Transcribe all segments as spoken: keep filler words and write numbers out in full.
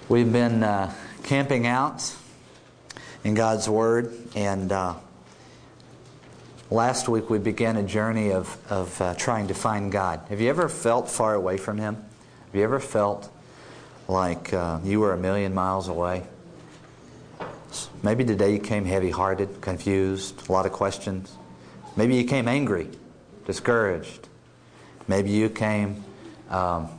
We've been uh, camping out in God's Word, and uh, last week we began a journey of, of uh, trying to find God. Have you ever felt far away from Him? Have you ever felt like uh, you were a million miles away? Maybe today you came heavy-hearted, confused, a lot of questions. Maybe you came angry, discouraged. Maybe you came um,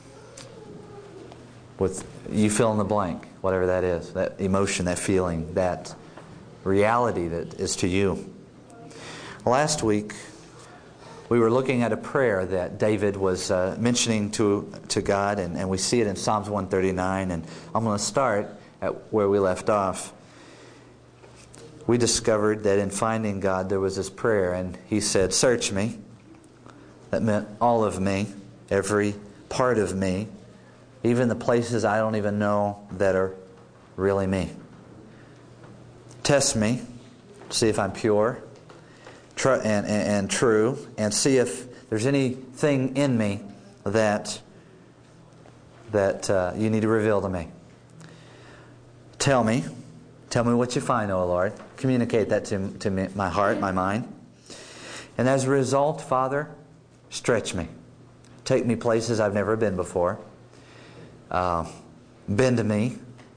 with, you fill in the blank, whatever that is, that emotion, that feeling, that reality that is to you. Last week, we were looking at a prayer that David was uh, mentioning to to God, and, and we see it in Psalms one thirty-nine, and I'm going to start at where we left off. We discovered that in finding God, there was this prayer, and He said, "Search me." That meant all of me, every part of me, even the places I don't even know that are really me. Test me, see if I'm pure tr- and, and, and true, and see if there's anything in me that that uh, you need to reveal to me. Tell me, tell me what you find, O Lord. Communicate that to, to me, my heart, my mind. And as a result, Father, stretch me. Take me places I've never been before. Uh, bend me.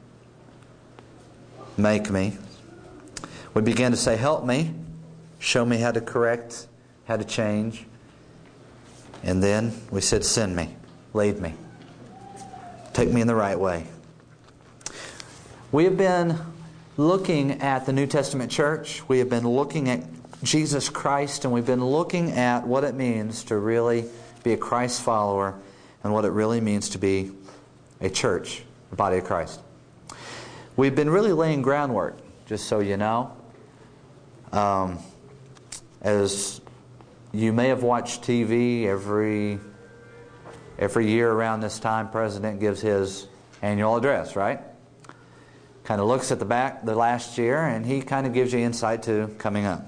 Make me. We began to say, help me. Show me how to correct, how to change. And then we said, send me. Lead me. Take me in the right way. We have been looking at the New Testament church. We have been looking at Jesus Christ, and we've been looking at what it means to really be a Christ follower and what it really means to be a church, the body of Christ. We've been really laying groundwork, just so you know. Um, as you may have watched T V every every year around this time, President gives his annual address, right? Kind of looks at the back the last year, and he kind of gives you insight to coming up.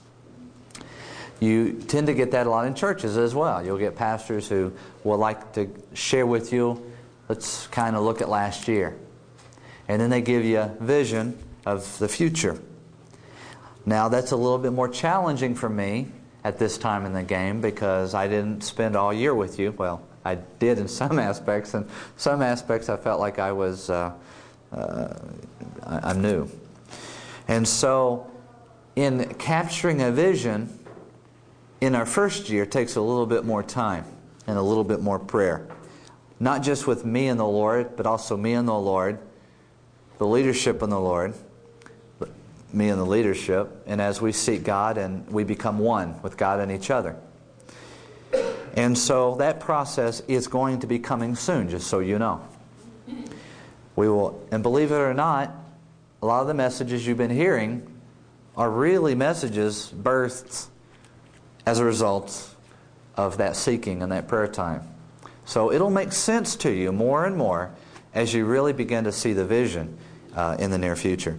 You tend to get that a lot in churches as well. You'll get pastors who will like to share with you, let's kind of look at last year. And then they give you a vision of the future. Now that's a little bit more challenging for me at this time in the game because I didn't spend all year with you. Well, I did in some aspects, and some aspects I felt like I was, uh, uh, I'm new. And so in capturing a vision, in our first year, takes a little bit more time and a little bit more prayer. Not just with me and the Lord, but also me and the Lord, the leadership in the Lord, me and the leadership, and as we seek God and we become one with God and each other. And so that process is going to be coming soon, just so you know. We will, and believe it or not, a lot of the messages you've been hearing are really messages birthed as a result of that seeking and that prayer time. So it'll make sense to you more and more as you really begin to see the vision uh, in the near future.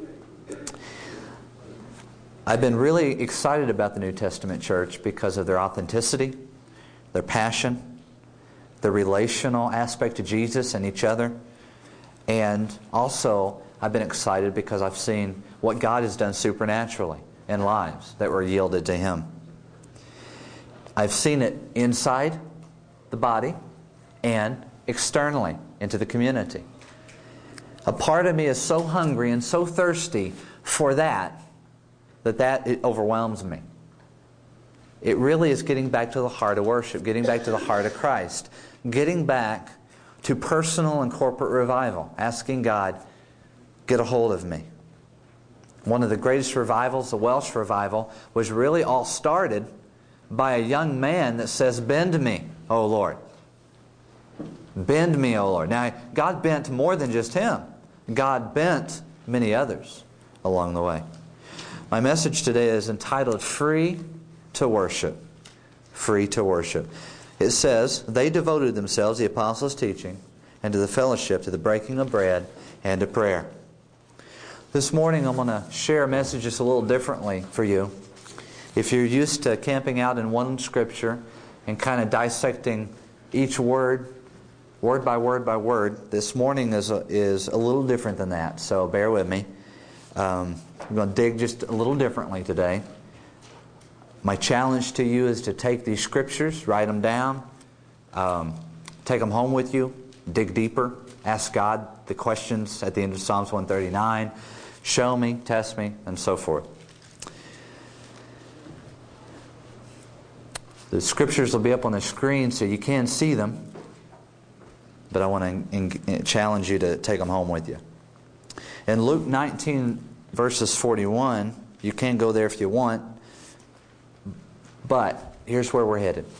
I've been really excited about the New Testament church because of their authenticity, their passion, the relational aspect to Jesus and each other. And also, I've been excited because I've seen what God has done supernaturally in lives that were yielded to Him. I've seen it inside the body and externally into the community. A part of me is so hungry and so thirsty for that, that that it overwhelms me. It really is getting back to the heart of worship, getting back to the heart of Christ, getting back to personal and corporate revival, asking God, get a hold of me. One of the greatest revivals, the Welsh revival, was really all started by a young man that says, bend me, O Lord. Bend me, O Lord. Now, God bent more than just him. God bent many others along the way. My message today is entitled, Free to Worship. Free to Worship. It says, they devoted themselves, the apostles' teaching, and to the fellowship, to the breaking of bread, and to prayer. This morning I'm going to share a message just a little differently for you. If you're used to camping out in one scripture and kind of dissecting each word word by word by word. This morning is a, is a little different than that, so bear with me. Um, I'm going to dig just a little differently today. My challenge to you is to take these scriptures, write them down, um, take them home with you, dig deeper, ask God the questions at the end of Psalms one thirty-nine, show me, test me, and so forth. The scriptures will be up on the screen so you can see them, but I want to challenge you to take them home with you. In Luke nineteen, verses forty-one, you can go there if you want, but here's where we're headed.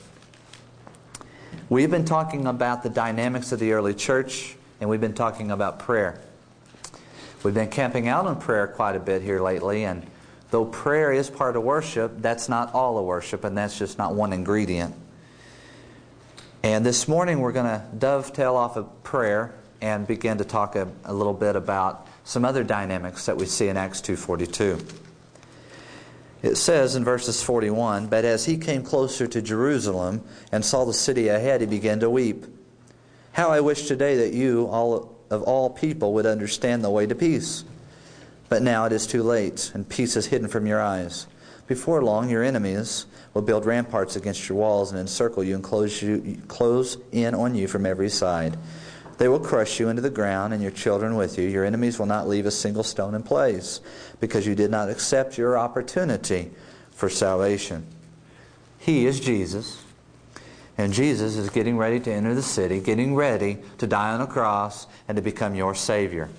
We've been talking about the dynamics of the early church, and we've been talking about prayer. We've been camping out on prayer quite a bit here lately, and though prayer is part of worship, that's not all of worship, and that's just not one ingredient. And this morning we're going to dovetail off of prayer and begin to talk a, a little bit about some other dynamics that we see in Acts two forty-two. It says in verses forty-one, "But as he came closer to Jerusalem and saw the city ahead, he began to weep. 'How I wish today that you, all of all people, would understand the way to peace. But now it is too late, and peace is hidden from your eyes. Before long your enemies will build ramparts against your walls and encircle you and close you, close in on you from every side. They will crush you into the ground and your children with you. Your enemies will not leave a single stone in place, because you did not accept your opportunity for salvation.'" He is Jesus. And Jesus is getting ready to enter the city, getting ready to die on a cross and to become your Savior.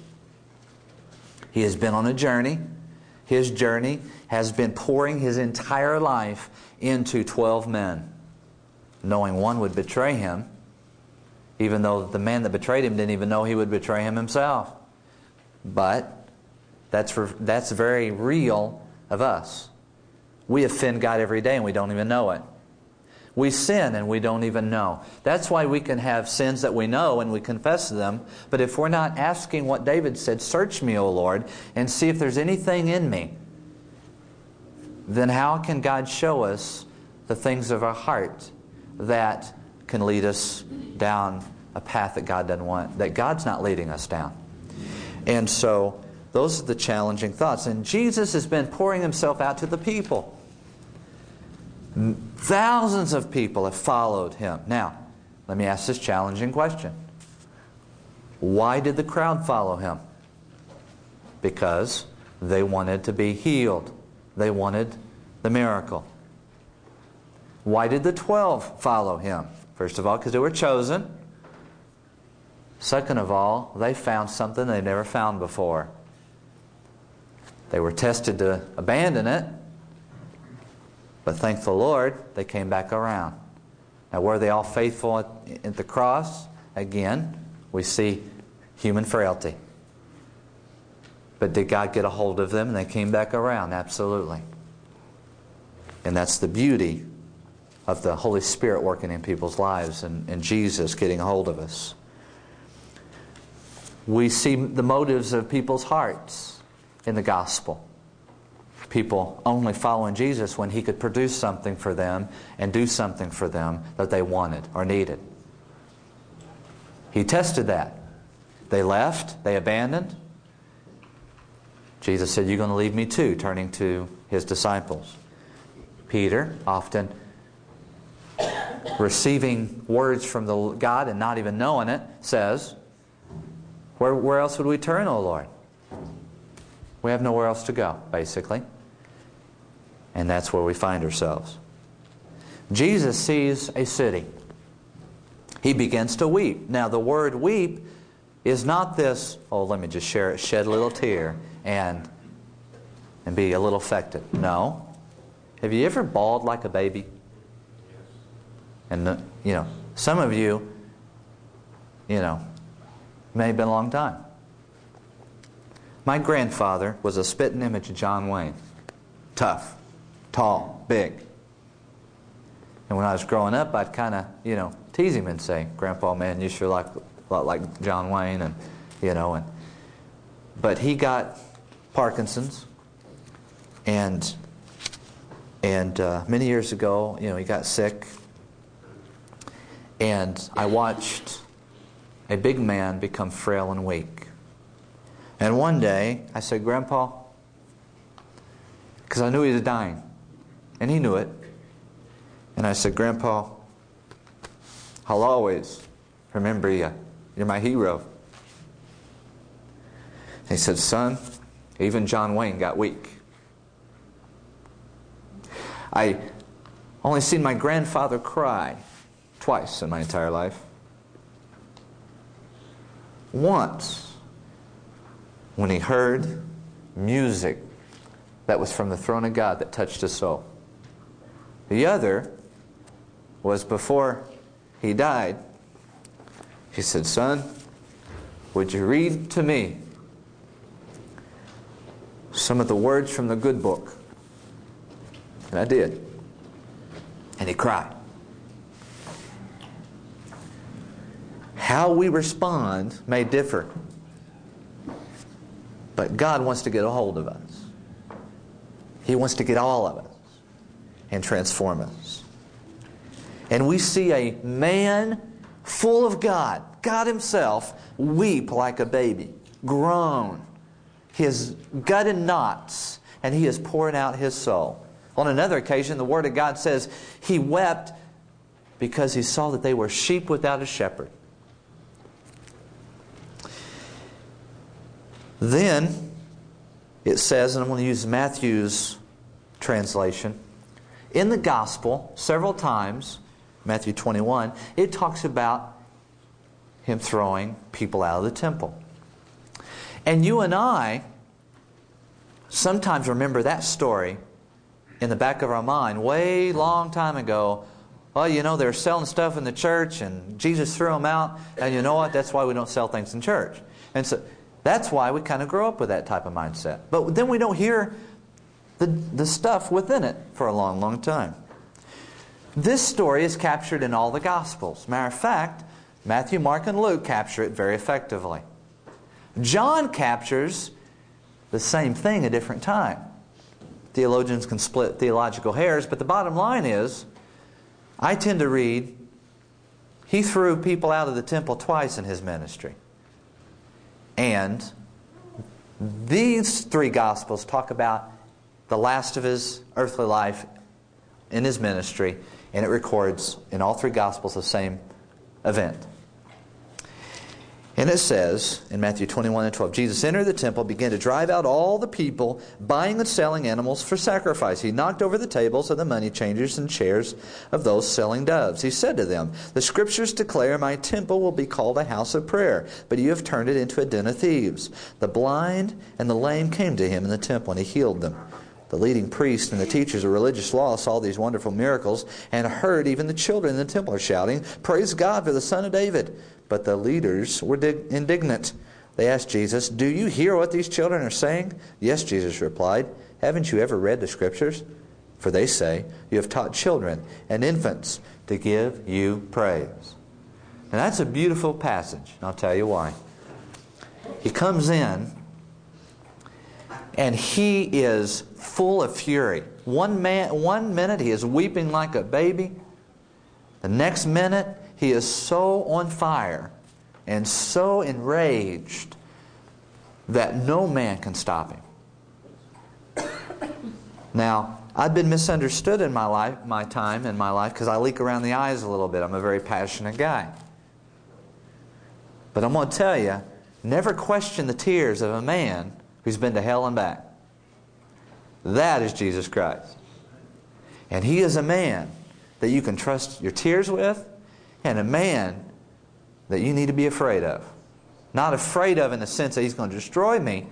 He has been on a journey. His journey has been pouring his entire life into twelve men, knowing one would betray him, even though the man that betrayed him didn't even know he would betray him himself. But that's, that's very real of us. We offend God every day and we don't even know it. We sin and we don't even know. That's why we can have sins that we know and we confess them. But if we're not asking what David said, "Search me, O Lord, and see if there's anything in me," then how can God show us the things of our heart that can lead us down a path that God doesn't want, that God's not leading us down? And so those are the challenging thoughts. And Jesus has been pouring himself out to the people. Thousands of people have followed him. Now, let me ask this challenging question. Why did the crowd follow him? Because they wanted to be healed. They wanted the miracle. Why did the twelve follow him? First of all, because they were chosen. Second of all, they found something they never found before. They were tested to abandon it, but thank the Lord, they came back around. Now, were they all faithful at, at the cross? Again, we see human frailty. But did God get a hold of them and they came back around? Absolutely. And that's the beauty of the Holy Spirit working in people's lives and, and Jesus getting a hold of us. We see the motives of people's hearts in the gospel. People only following Jesus when he could produce something for them and do something for them that they wanted or needed. He tested that. They left, they abandoned. Jesus said, "You're going to leave me too," turning to his disciples. Peter, often receiving words from the God and not even knowing it, says, Where, where else would we turn, O Lord? We have nowhere else to go, basically. And that's where we find ourselves. Jesus sees a city. He begins to weep. Now, the word weep is not this, oh, let me just share it, shed a little tear and, and be a little affected. No. Have you ever bawled like a baby? And, the, you know, some of you, you know, may have been a long time. My grandfather was a spitting image of John Wayne. Tough, tall, big. And when I was growing up, I'd kind of, you know, tease him and say, "Grandpa, man, you sure like a lot like John Wayne," and you know, and but he got Parkinson's, and and uh, many years ago, you know, he got sick, and I watched a big man become frail and weak. And one day, I said, Grandpa, because I knew he was dying, and he knew it. And I said, Grandpa, I'll always remember you. You're my hero. And he said, son, even John Wayne got weak. I only seen my grandfather cry twice in my entire life. Once, when he heard music that was from the throne of God that touched his soul. The other was before he died. He said, son, would you read to me some of the words from the good book? And I did. And he cried. How we respond may differ. But God wants to get a hold of us. He wants to get all of us and transform us. And we see a man full of God, God Himself, weep like a baby, groan. His gut in knots, and he is pouring out his soul. On another occasion, the Word of God says he wept because he saw that they were sheep without a shepherd. Then it says, and I'm going to use Matthew's translation, in the Gospel, several times, Matthew twenty-one, it talks about Him throwing people out of the temple. And you and I sometimes remember that story in the back of our mind way long time ago. Well, you know, they were selling stuff in the church and Jesus threw them out. And you know what? That's why we don't sell things in church. And so that's why we kind of grow up with that type of mindset. But then we don't hear the, the stuff within it for a long, long time. This story is captured in all the Gospels. Matter of fact, Matthew, Mark, and Luke capture it very effectively. John captures the same thing a different time. Theologians can split theological hairs, but the bottom line is, I tend to read, He threw people out of the temple twice in His ministry. And these three Gospels talk about the last of His earthly life in His ministry, and it records in all three Gospels the same event. And it says in Matthew twenty-one and twelve, Jesus entered the temple, began to drive out all the people buying and selling animals for sacrifice. He knocked over the tables of the money changers and chairs of those selling doves. He said to them, the Scriptures declare, my temple will be called a house of prayer, but you have turned it into a den of thieves. The blind and the lame came to Him in the temple, and He healed them. The leading priests and the teachers of religious law saw these wonderful miracles and heard even the children in the temple shouting, praise God for the Son of David. But the leaders were indignant. They asked Jesus, do you hear what these children are saying? Yes, Jesus replied. Haven't you ever read the Scriptures? For they say, you have taught children and infants to give you praise. Now that's a beautiful passage, and I'll tell you why. He comes in, and he is full of fury. One, man, one minute he is weeping like a baby. The next minute he is so on fire and so enraged that no man can stop him. Now, I've been misunderstood in my life, my time in my life, because I leak around the eyes a little bit. I'm a very passionate guy. But I'm going to tell you, never question the tears of a man who's been to hell and back. That is Jesus Christ. And He is a man that you can trust your tears with, and a man that you need to be afraid of. Not afraid of in the sense that He's going to destroy me,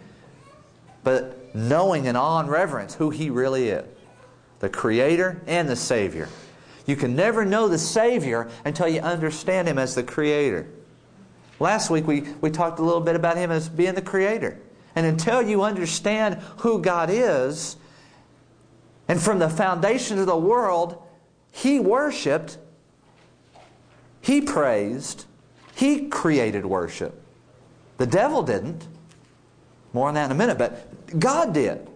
but knowing in awe and reverence who He really is. The Creator and the Savior. You can never know the Savior until you understand Him as the Creator. Last week we, we talked a little bit about Him as being the Creator. And until you understand who God is, and from the foundation of the world, He worshipped, He praised, He created worship. The devil didn't. More on that in a minute, but God did.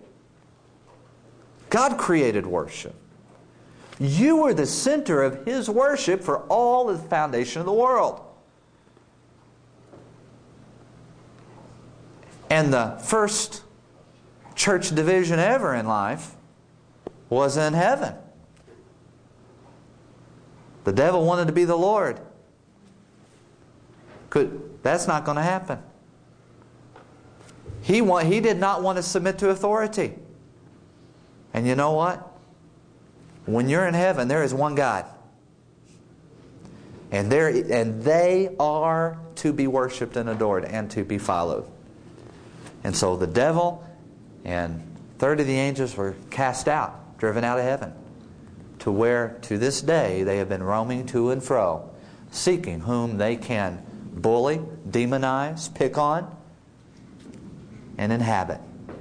God created worship. You were the center of His worship for all of the foundation of the world. And the first church division ever in life was in heaven. The devil wanted to be the Lord. Could, that's not going to happen. He, want, he did not want to submit to authority. And you know what? When you're in heaven, there is one God. And, there, and they are to be worshipped and adored and to be followed. And so the devil and a third of the angels were cast out, driven out of heaven, to where to this day they have been roaming to and fro, seeking whom they can bully, demonize, pick on, and inhabit.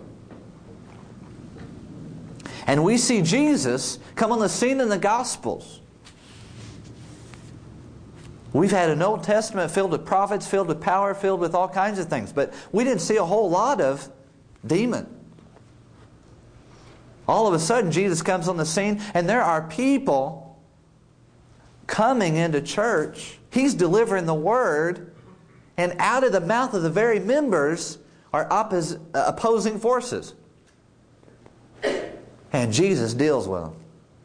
And we see Jesus come on the scene in the Gospels. We've had an Old Testament filled with prophets, filled with power, filled with all kinds of things. But we didn't see a whole lot of demon. All of a sudden, Jesus comes on the scene, and there are people coming into church. He's delivering the Word, and out of the mouth of the very members are oppos- uh, opposing forces. And Jesus deals with them.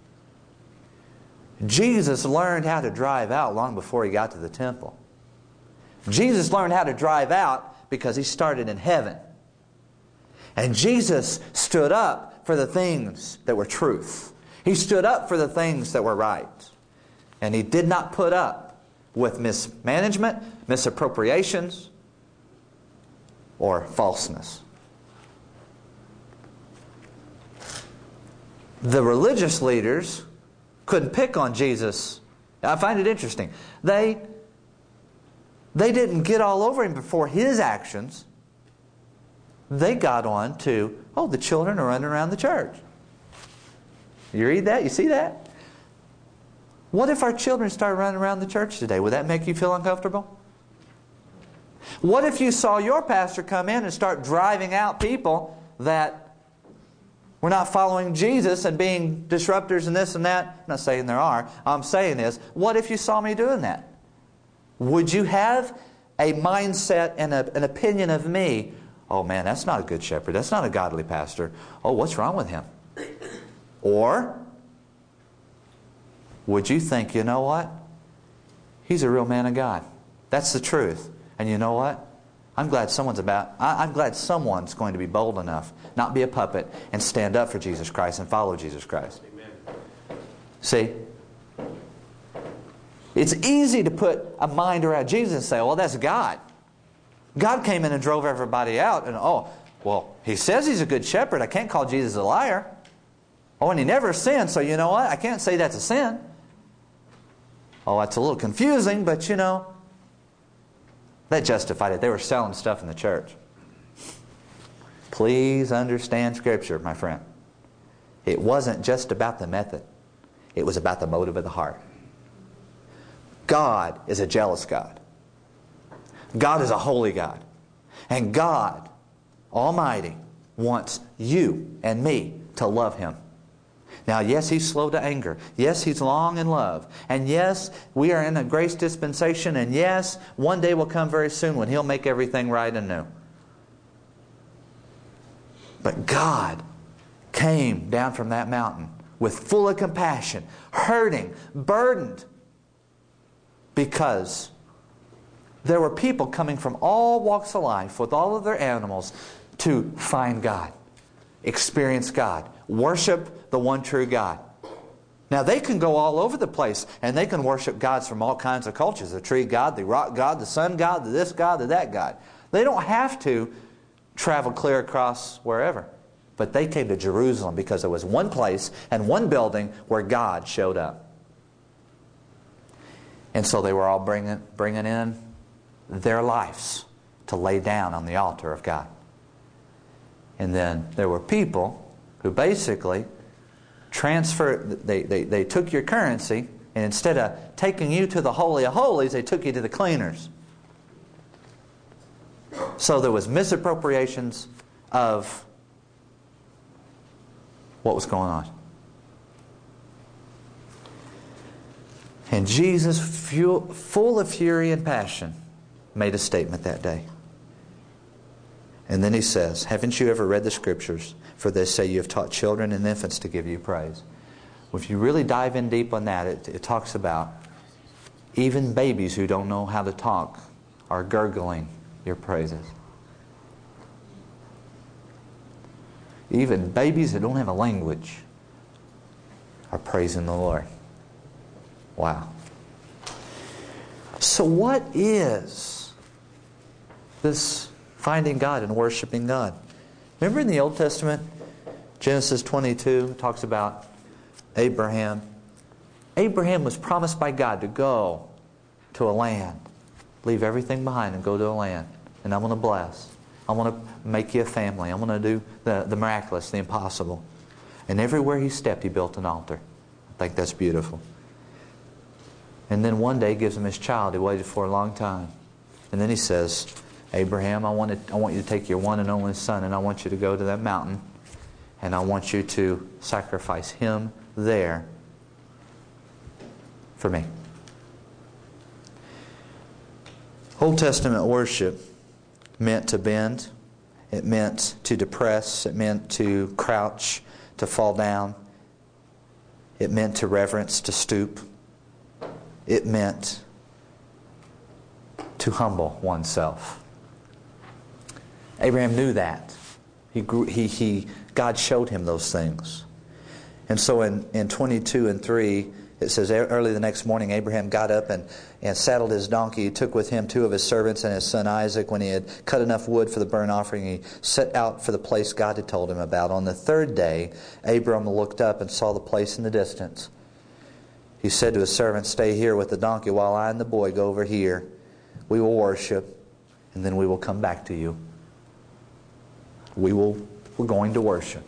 Jesus learned how to drive out long before He got to the temple. Jesus learned how to drive out because He started in heaven. And Jesus stood up for the things that were truth. He stood up for the things that were right. And He did not put up with mismanagement, misappropriations, or falseness. The religious leaders couldn't pick on Jesus. I find it interesting. They, they didn't get all over Him before His actions. They got on to, oh, the children are running around the church. You read that? You see that? What if our children started running around the church today? Would that make you feel uncomfortable? What if you saw your pastor come in and start driving out people that were not following Jesus and being disruptors and this and that? I'm not saying there are. All I'm saying is, what if you saw me doing that? Would you have a mindset and a, an opinion of me? Oh man, that's not a good shepherd. That's not a godly pastor. Oh, what's wrong with him? Or would you think, you know what? He's a real man of God. That's the truth. And you know what? I'm glad someone's about. I, I'm glad someone's going to be bold enough, not be a puppet, and stand up for Jesus Christ and follow Jesus Christ. Amen. See? It's easy to put a mind around Jesus and say, well, that's God. God came in and drove everybody out, and oh, well, He says He's a good shepherd. I can't call Jesus a liar. Oh, and He never sinned, so you know what? I can't say that's a sin. Oh, that's a little confusing, but you know, that justified it. They were selling stuff in the church. Please understand Scripture, my friend. It wasn't just about the method. It was about the motive of the heart. God is a jealous God. God is a holy God. And God Almighty wants you and me to love Him. Now, yes, He's slow to anger. Yes, He's long in love. And yes, we are in a grace dispensation. And yes, one day will come very soon when He'll make everything right and new. But God came down from that mountain with full of compassion, hurting, burdened, because there were people coming from all walks of life with all of their animals to find God, experience God, worship the one true God. Now they can go all over the place and they can worship gods from all kinds of cultures. The tree god, the rock god, the sun god, the this god, the that god. They don't have to travel clear across wherever. But they came to Jerusalem because there was one place and one building where God showed up. And so they were all bringing, bringing in their lives to lay down on the altar of God. And then there were people who basically transferred, they, they, they took your currency, and instead of taking you to the Holy of Holies, they took you to the cleaners. So there was misappropriations of what was going on. And Jesus, full of fury and passion, made a statement that day. And then he says, haven't you ever read the Scriptures? For they say you have taught children and infants to give you praise. Well, if you really dive in deep on that, it, it talks about even babies who don't know how to talk are gurgling your praises. Even babies that don't have a language are praising the Lord. Wow. So what is this finding God and worshiping God? Remember in the Old Testament, Genesis twenty-two talks about Abraham. Abraham was promised by God to go to a land. Leave everything behind and go to a land. And I'm going to bless. I want to make you a family. I'm going to do the, the miraculous, the impossible. And everywhere he stepped, he built an altar. I think that's beautiful. And then one day he gives him his child. He waited for a long time. And then he says, Abraham, I want, to, I want you to take your one and only son, and I want you to go to that mountain, and I want you to sacrifice him there for me. Old Testament worship meant to bend. It meant to depress. It meant to crouch, to fall down. It meant to reverence, to stoop. It meant to humble oneself. Abraham knew that. He grew, he, he, God showed him those things. And so in, in twenty-two and three, it says, early the next morning, Abraham got up and, and saddled his donkey. He took with him two of his servants and his son Isaac. When he had cut enough wood for the burnt offering, he set out for the place God had told him about. On the third day, Abram looked up and saw the place in the distance. He said to his servant, stay here with the donkey while I and the boy go over here. We will worship, and then we will come back to you. We will, we're going to worship.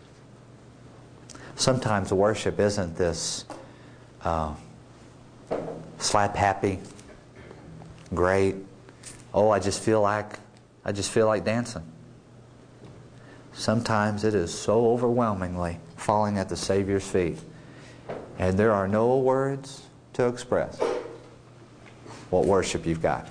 Sometimes worship isn't this uh, slap happy, great, oh, I just feel like, I just feel like dancing. Sometimes it is so overwhelmingly falling at the Savior's feet. And there are no words to express what worship you've got.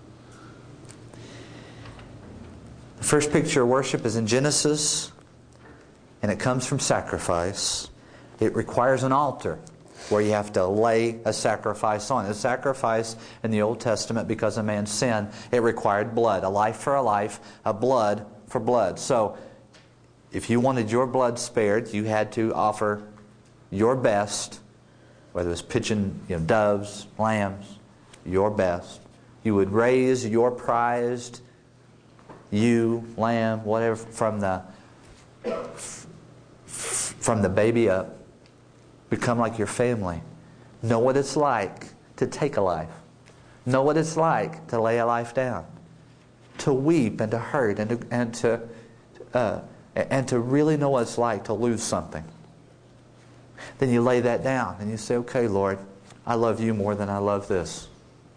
The first picture of worship is in Genesis, and it comes from sacrifice. It requires an altar where you have to lay a sacrifice on. A sacrifice in the Old Testament, because of man's sin, it required blood. A life for a life, a blood for blood. So, if you wanted your blood spared, you had to offer your best, whether it was pigeon, you know, doves, lambs, your best. You would raise your prized ewe, lamb, whatever, from the from the baby up. Become like your family. Know what it's like to take a life. Know what it's like to lay a life down. To weep and to hurt and to and to uh, and to really know what it's like to lose something. Then you lay that down and you say, okay, Lord, I love you more than I love this.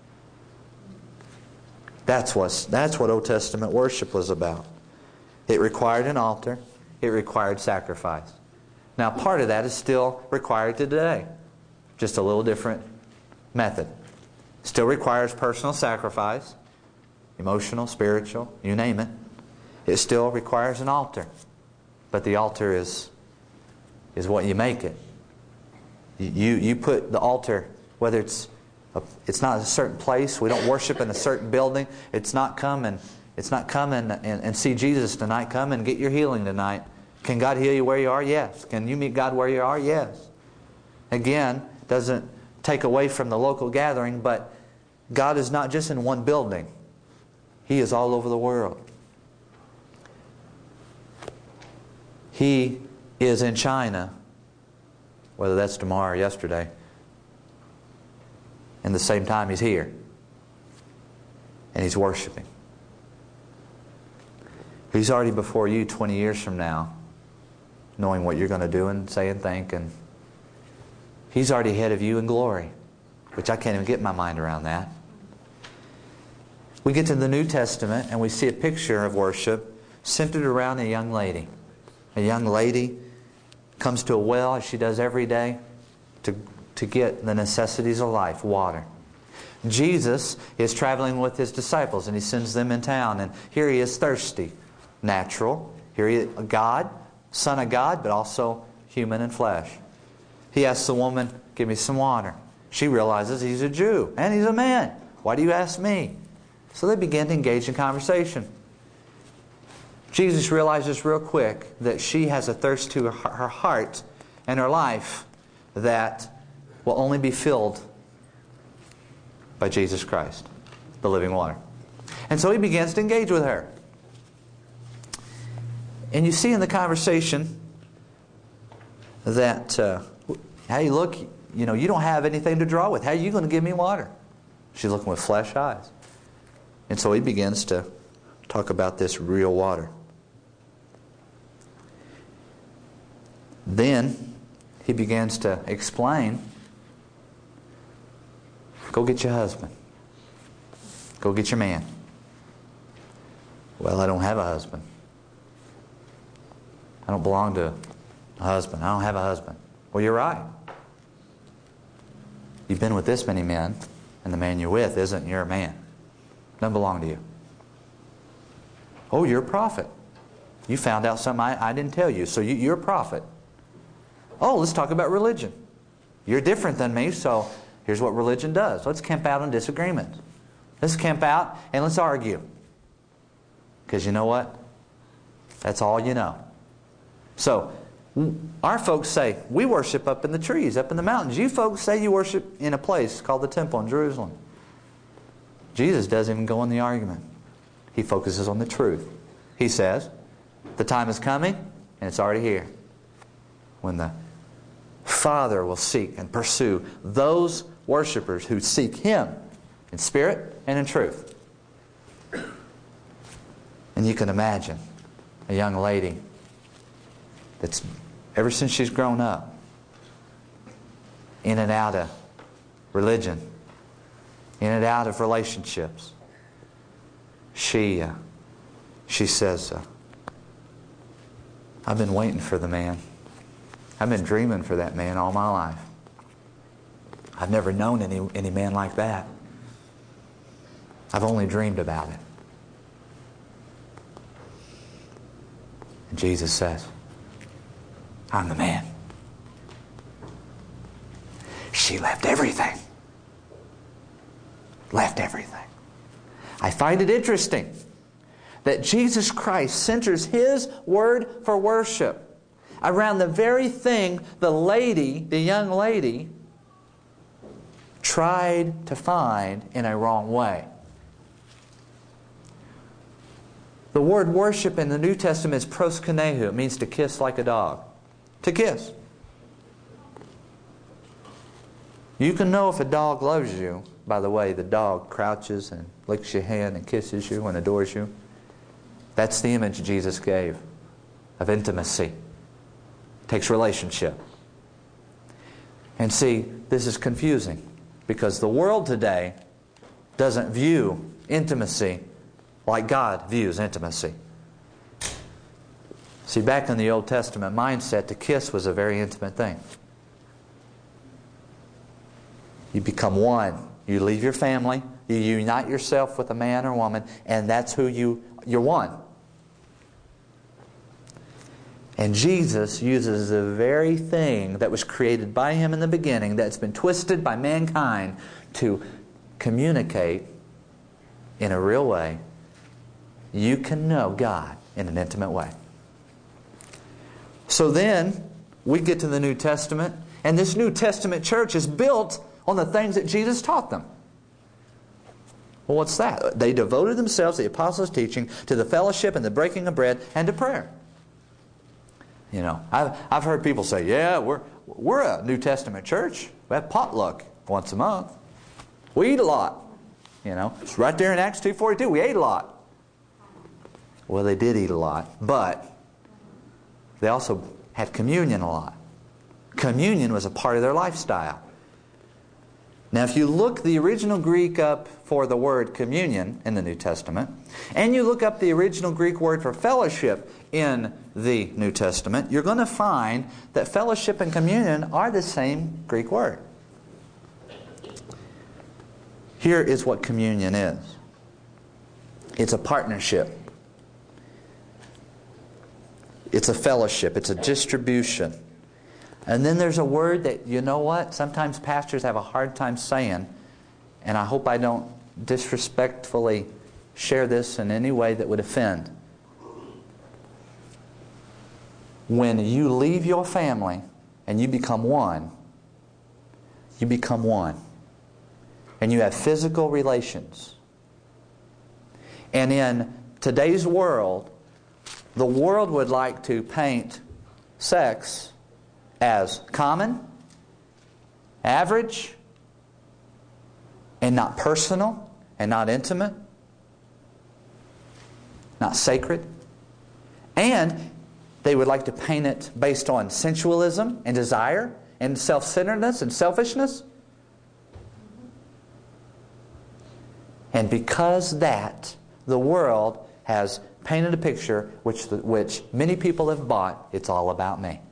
That's what's, that's what Old Testament worship was about. It required an altar. It required sacrifice. Now, part of that is still required today. Just a little different method. Still requires personal sacrifice. Emotional, spiritual, you name it. It still requires an altar. But the altar is, is what you make it. You, you put the altar, whether it's a, it's not a certain place. We don't worship in a certain building. It's not come and it's not come and, and, and see Jesus tonight. Come and get your healing tonight. Can God heal you where you are? Yes. Can you meet God where you are? Yes. Again, doesn't take away from the local gathering, but God is not just in one building. He is all over the world. He is in China, whether that's tomorrow or yesterday, and the same time He's here. And He's worshiping. He's already before you twenty years from now, knowing what you're going to do and say and think. And He's already ahead of you in glory, which I can't even get my mind around that. We get to the New Testament and we see a picture of worship centered around a young lady. A young lady comes to a well, as she does every day, to, to get the necessities of life, water. Jesus is traveling with His disciples and He sends them in town, and here He is thirsty. natural. Here he is, God, Son of God, but also human in flesh. He asks the woman, give me some water. She realizes he's a Jew and he's a man. Why do you ask me? So they begin to engage in conversation. Jesus realizes real quick that she has a thirst to her, her heart and her life that will only be filled by Jesus Christ, the living water. And so he begins to engage with her. And you see in the conversation that, uh, hey, look, you know, you don't have anything to draw with. How are you going to give me water? She's looking with flesh eyes. And so he begins to talk about this real water. Then he begins to explain, go get your husband. Go get your man. Well, I don't have a husband. I don't belong to a husband. I don't have a husband. Well, you're right. You've been with this many men, and the man you're with isn't your man. Doesn't belong to you. Oh, you're a prophet. You found out something I, I didn't tell you, so you, you're a prophet. Oh, let's talk about religion. You're different than me, so here's what religion does. Let's camp out on disagreement. Let's camp out and let's argue. Because you know what? That's all you know. So, our folks say, we worship up in the trees, up in the mountains. You folks say you worship in a place called the temple in Jerusalem. Jesus doesn't even go in the argument. He focuses on the truth. He says, the time is coming, and it's already here, when the Father will seek and pursue those worshipers who seek Him in spirit and in truth. And you can imagine a young lady that's, ever since she's grown up, in and out of religion, in and out of relationships, she, uh, she says, uh, I've been waiting for the man. I've been dreaming for that man all my life. I've never known any, any man like that. I've only dreamed about it. And Jesus says, I'm the man. She left everything. Left everything. I find it interesting that Jesus Christ centers His word for worship around the very thing the lady, the young lady, tried to find in a wrong way. The word worship in the New Testament is proskuneo. It means to kiss like a dog. To kiss. You can know if a dog loves you by the way the dog crouches and licks your hand and kisses you and adores you. That's the image Jesus gave of intimacy. It takes relationship. And see, this is confusing because the world today doesn't view intimacy like God views intimacy. See, back in the Old Testament mindset, to kiss was a very intimate thing. You become one. You leave your family. You unite yourself with a man or woman, and that's who you, you're one. And Jesus uses the very thing that was created by Him in the beginning, that's been twisted by mankind, to communicate in a real way. You can know God in an intimate way. So then, we get to the New Testament, and this New Testament church is built on the things that Jesus taught them. Well, what's that? They devoted themselves, the apostles' teaching, to the fellowship and the breaking of bread and to prayer. You know, I've, I've heard people say, yeah, we're, we're a New Testament church. We have potluck once a month. We eat a lot. You know, it's right there in Acts two forty-two. We ate a lot. Well, they did eat a lot, but they also had communion a lot. Communion was a part of their lifestyle. Now, if you look the original Greek up for the word communion in the New Testament, and you look up the original Greek word for fellowship in the New Testament, you're going to find that fellowship and communion are the same Greek word. Here is what communion is. It's a partnership. It's a fellowship. It's a distribution. And then there's a word that, you know what, sometimes pastors have a hard time saying, and I hope I don't disrespectfully share this in any way that would offend. When you leave your family and you become one, you become one. And you have physical relations. And in today's world, the world would like to paint sex as common, average, and not personal, and not intimate, not sacred. And they would like to paint it based on sensualism and desire and self-centeredness and selfishness. And because that, the world has painted a picture which, which many people have bought. It's all about me.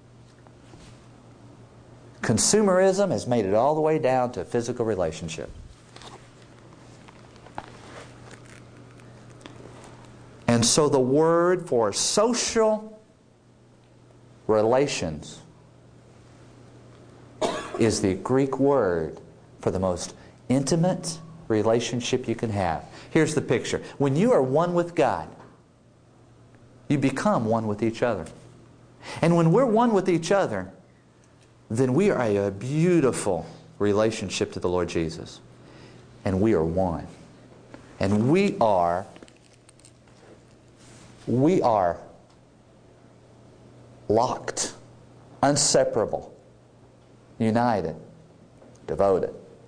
Consumerism has made it all the way down to a physical relationship. And so the word for social relations is the Greek word for the most intimate relationship you can have. Here's the picture. When you are one with God, you become one with each other. And when we're one with each other, then we are a beautiful relationship to the Lord Jesus. And we are one. And we are we are locked, inseparable, united, devoted.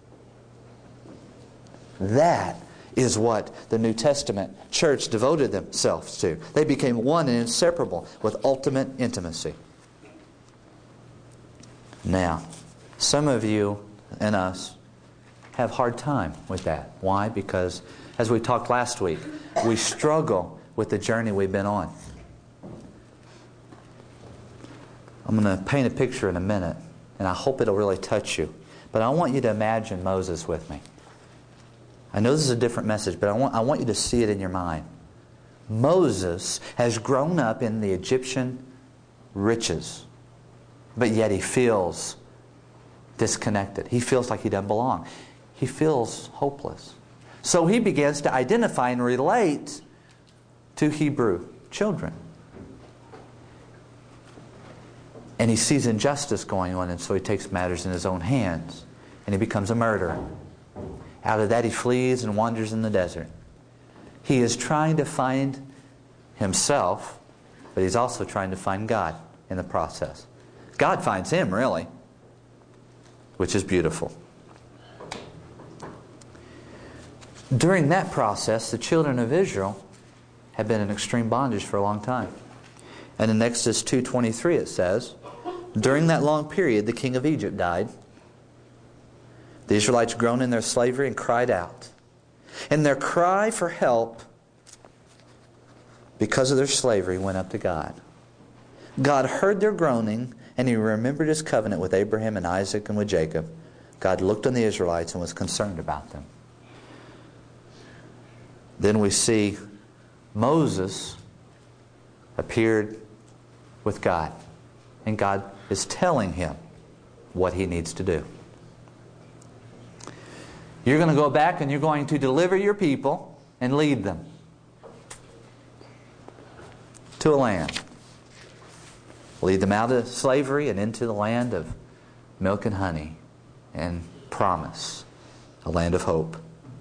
That is what the New Testament church devoted themselves to. They became one and inseparable with ultimate intimacy. Now, some of you and us have a hard time with that. Why? Because, as we talked last week, we struggle with the journey we've been on. I'm going to paint a picture in a minute, and I hope it'll really touch you. But I want you to imagine Moses with me. I know this is a different message, but I want, I want you to see it in your mind. Moses has grown up in the Egyptian riches, but yet he feels disconnected. He feels like he doesn't belong. He feels hopeless. So he begins to identify and relate to Hebrew children. And he sees injustice going on, and so he takes matters in his own hands, and he becomes a murderer. Out of that he flees and wanders in the desert. He is trying to find himself, but he's also trying to find God in the process. God finds him, really, which is beautiful. During that process, the children of Israel have been in extreme bondage for a long time. And in Exodus two twenty-three it says, during that long period, the king of Egypt died. The Israelites groaned in their slavery and cried out. And their cry for help because of their slavery went up to God. God heard their groaning, and He remembered His covenant with Abraham and Isaac and with Jacob. God looked on the Israelites and was concerned about them. Then we see Moses appeared with God. And God is telling him what he needs to do. You're going to go back and you're going to deliver your people and lead them to a land. Lead them out of slavery and into the land of milk and honey and promise. A land of hope.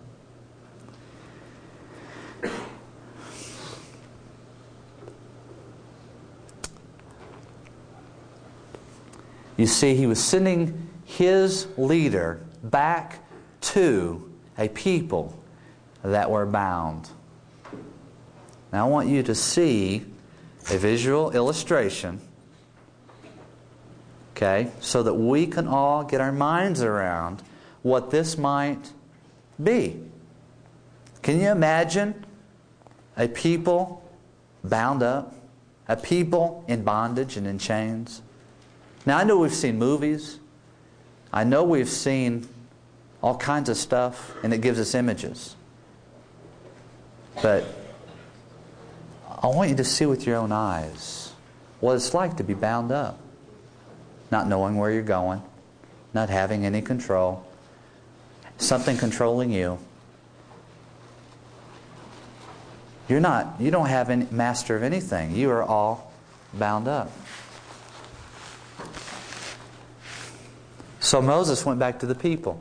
You see, he was sending his leader back to a people that were bound. Now I want you to see a visual illustration, okay, so that we can all get our minds around what this might be. Can you imagine a people bound up, a people in bondage and in chains? Now I know we've seen movies, I know we've seen all kinds of stuff, and it gives us images. But I want you to see with your own eyes what it's like to be bound up. Not knowing where you're going. Not having any control. Something controlling you. You're not, you don't have any master of anything. You are all bound up. So Moses went back to the people.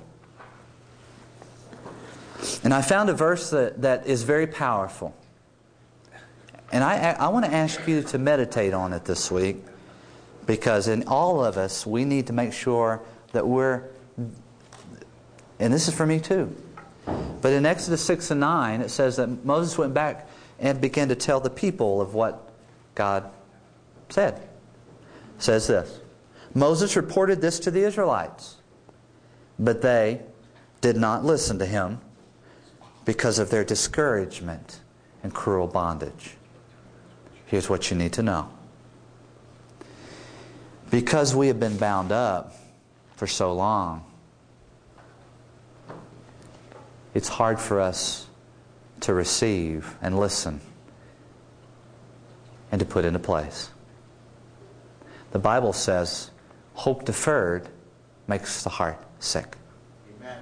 And I found a verse that, that is very powerful. And I, I want to ask you to meditate on it this week. Because in all of us, we need to make sure that we're, and this is for me too. But in Exodus six and nine, it says that Moses went back and began to tell the people of what God said. It says this. Moses reported this to the Israelites, but they did not listen to him because of their discouragement and cruel bondage. Here's what you need to know. Because we have been bound up for so long, it's hard for us to receive and listen and to put into place. The Bible says, hope deferred makes the heart sick. Amen.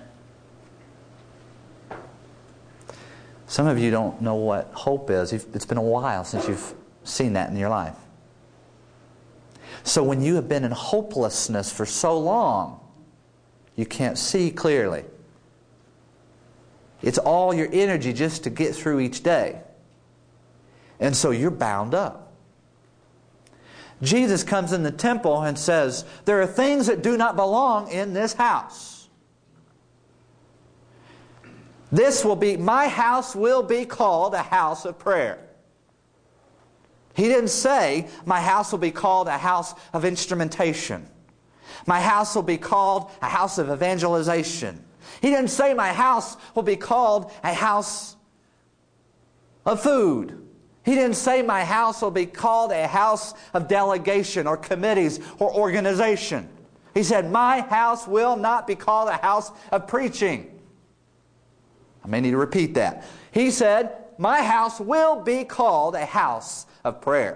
Some of you don't know what hope is. It's been a while since you've seen that in your life. So when you have been in hopelessness for so long, you can't see clearly. It's all your energy just to get through each day. And so you're bound up. Jesus comes in the temple and says, there are things that do not belong in this house. This will be, my house will be called a house of prayer. He didn't say, my house will be called a house of instrumentation. My house will be called a house of evangelization. He didn't say, my house will be called a house of food. He didn't say, my house will be called a house of delegation or committees or organization. He said, my house will not be called a house of preaching. I may need to repeat that. He said, my house will be called a house of prayer.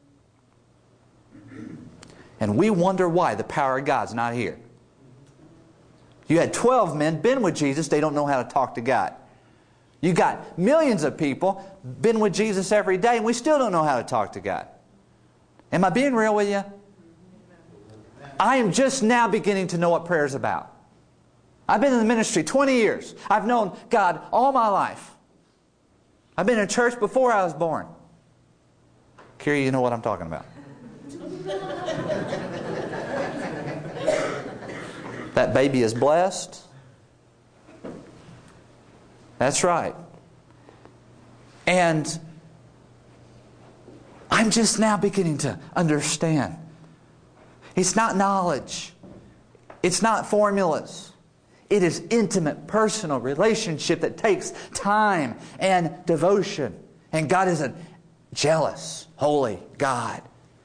And we wonder why the power of God's not here. You had twelve men, been with Jesus, they don't know how to talk to God. You got millions of people, been with Jesus every day, and we still don't know how to talk to God. Am I being real with you? I am just now beginning to know what prayer is about. I've been in the ministry twenty years. I've known God all my life. I've been in church before I was born. Carrie, you know what I'm talking about. That baby is blessed. That's right. And I'm just now beginning to understand. It's not knowledge. It's not formulas. It is intimate, personal relationship that takes time and devotion. And God is a jealous, holy God.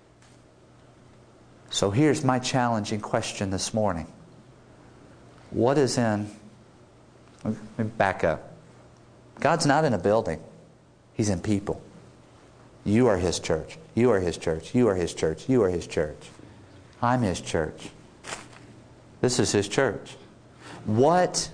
So here's my challenging question this morning. What is in... Let me back up. God's not in a building. He's in people. You are His church. You are His church. You are His church. You are His church. I'm His church. This is His church. What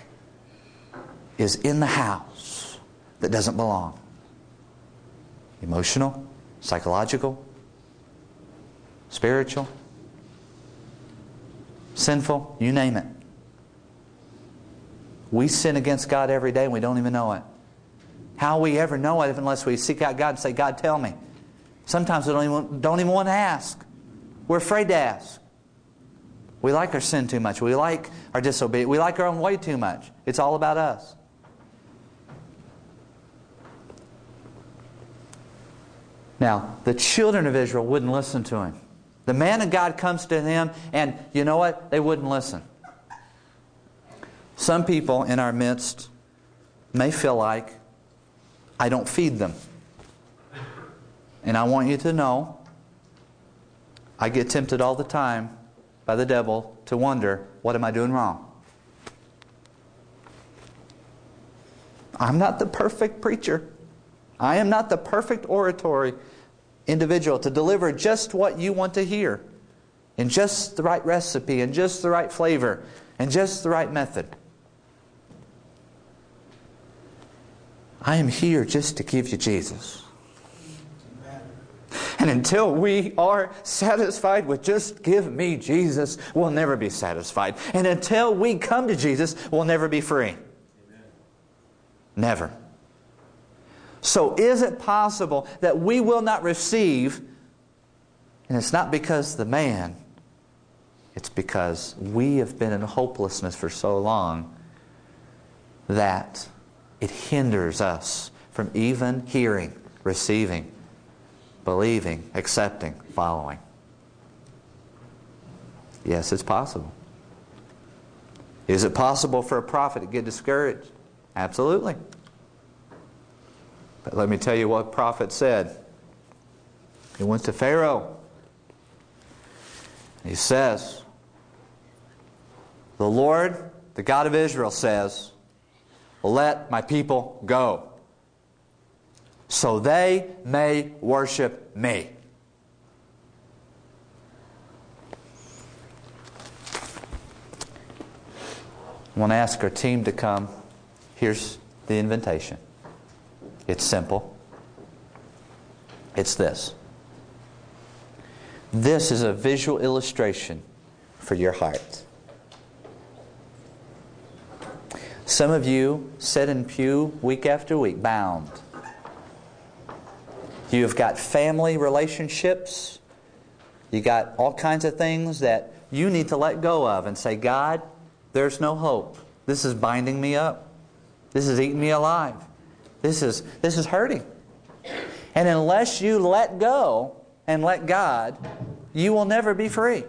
is in the house that doesn't belong? Emotional, psychological, spiritual, sinful, you name it. We sin against God every day and we don't even know it. How will we ever know it unless we seek out God and say, God, tell me. Sometimes we don't even, don't even want to ask. We're afraid to ask. We like our sin too much. We like our disobedience. We like our own way too much. It's all about us. Now, the children of Israel wouldn't listen to him. The man of God comes to them, and you know what? They wouldn't listen. Some people in our midst may feel like I don't feed them. And I want you to know, I get tempted all the time by the devil to wonder, what am I doing wrong? I'm not the perfect preacher. I am not the perfect oratory individual to deliver just what you want to hear, in just the right recipe, in just the right flavor, in just the right method. I am here just to give you Jesus. And until we are satisfied with just give me Jesus, we'll never be satisfied. And until we come to Jesus, we'll never be free. Amen. Never. So is it possible that we will not receive? And it's not because the man, it's because we have been in hopelessness for so long that it hinders us from even hearing, receiving, believing, accepting, following. Yes, it's possible. Is it possible for a prophet to get discouraged? Absolutely. But let me tell you what prophet said. He went to Pharaoh. He says, the Lord, the God of Israel says, let my people go, so they may worship me. I want to ask our team to come. Here's the invitation. It's simple. It's this. This is a visual illustration for your heart. Some of you sit in pew week after week, bound. You've got family relationships. You got all kinds of things that you need to let go of and say, God, there's no hope. This is binding me up. This is eating me alive. This is, this is hurting. And unless you let go and let God, you will never be free.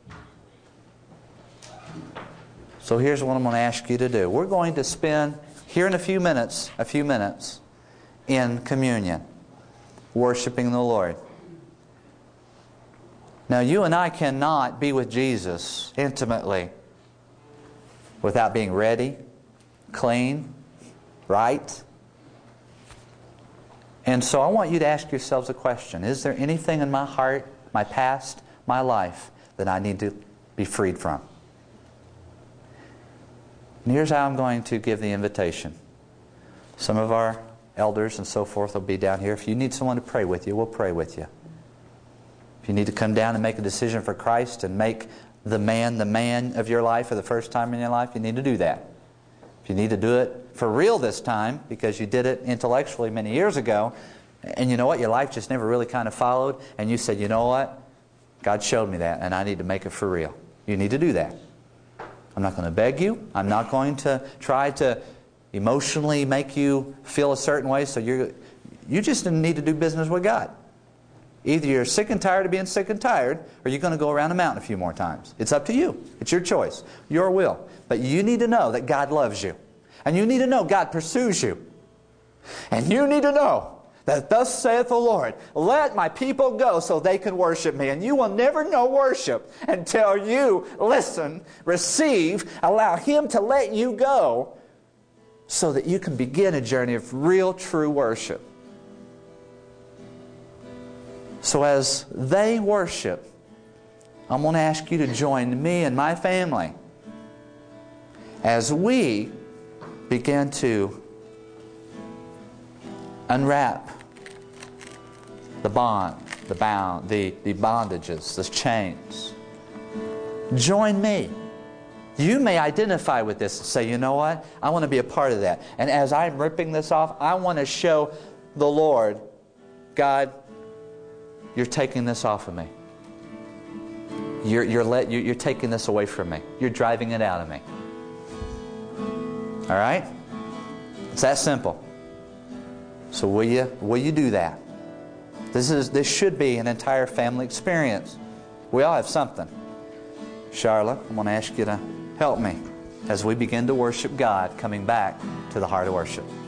So here's what I'm going to ask you to do. We're going to spend, here in a few minutes, a few minutes, in communion, worshiping the Lord. Now, you and I cannot be with Jesus intimately without being ready, clean, right. And so I want you to ask yourselves a question. Is there anything in my heart, my past, my life, that I need to be freed from? And here's how I'm going to give the invitation. Some of our elders and so forth will be down here. If you need someone to pray with you, we'll pray with you. If you need to come down and make a decision for Christ and make the man the man of your life for the first time in your life, you need to do that. If you need to do it for real this time because you did it intellectually many years ago, and you know what, your life just never really kind of followed, and you said, you know what, God showed me that and I need to make it for real. You need to do that. I'm not going to beg you. I'm not going to try to emotionally make you feel a certain way. So you're, you just need to do business with God. Either you're sick and tired of being sick and tired, or you're going to go around the mountain a few more times. It's up to you. It's your choice, your will. But you need to know that God loves you. And you need to know God pursues you. And you need to know that thus saith the Lord, let my people go so they can worship me. And you will never know worship until you listen, receive, allow Him to let you go so that you can begin a journey of real, true worship. So as they worship, I'm going to ask you to join me and my family as we begin to unwrap the bond, the bound, the, the bondages, the chains. Join me. You may identify with this and say, you know what? I want to be a part of that. And as I'm ripping this off, I want to show the Lord, God, you're taking this off of me. You're, you're, let, you're, you're taking this away from me. You're driving it out of me. All right? It's that simple. So will you, will you do that? This is this should be an entire family experience. We all have something. Charlotte, I'm going to ask you to help me as we begin to worship God, coming back to the heart of worship.